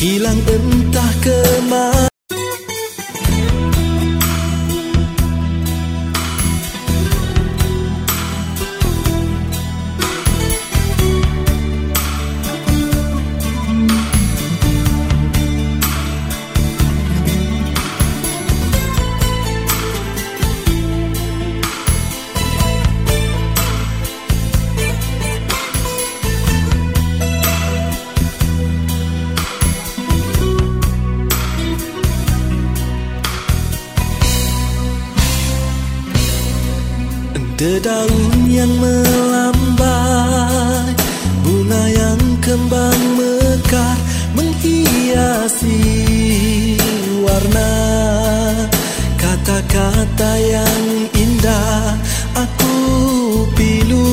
hilang entah kemana. Dedaun yang melambai, bunga yang kembang mekar, menghiasi warna. Kata-kata yang indah aku pilu,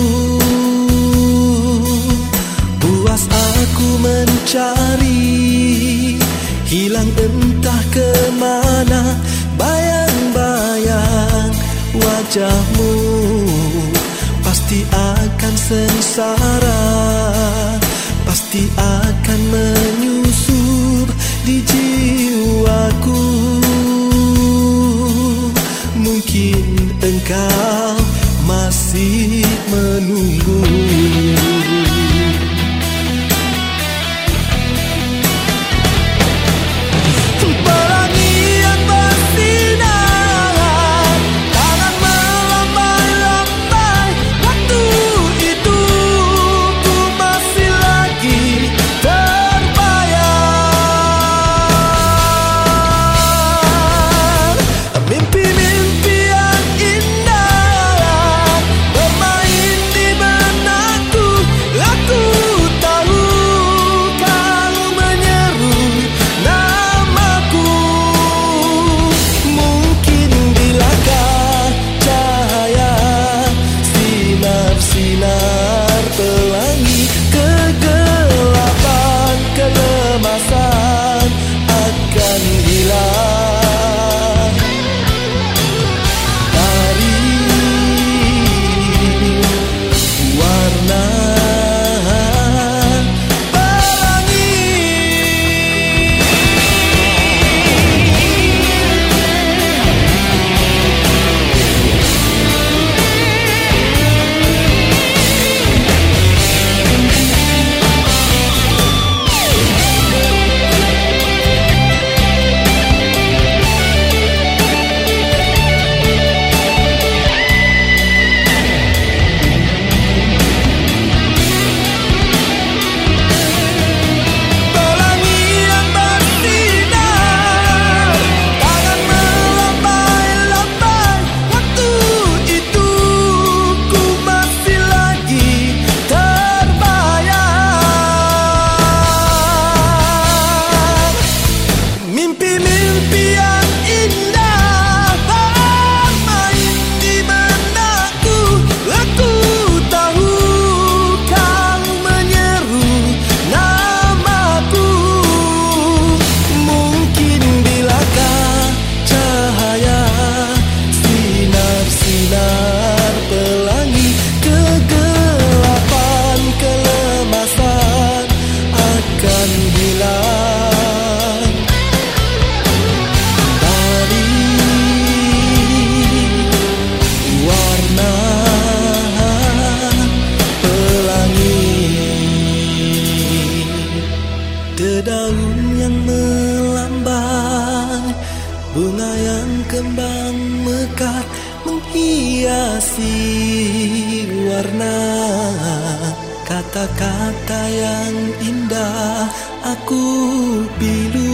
puas aku mencari, hilang entah kemana bayang-bayang wajahmu. Pasti akan sengsara, pasti akan menyusup di jiwaku. Mungkin engkau masih menunggu. Dedaun yang melambai, bunga yang kembang mekar, menghiasi warna. Kata-kata yang indah aku pilih.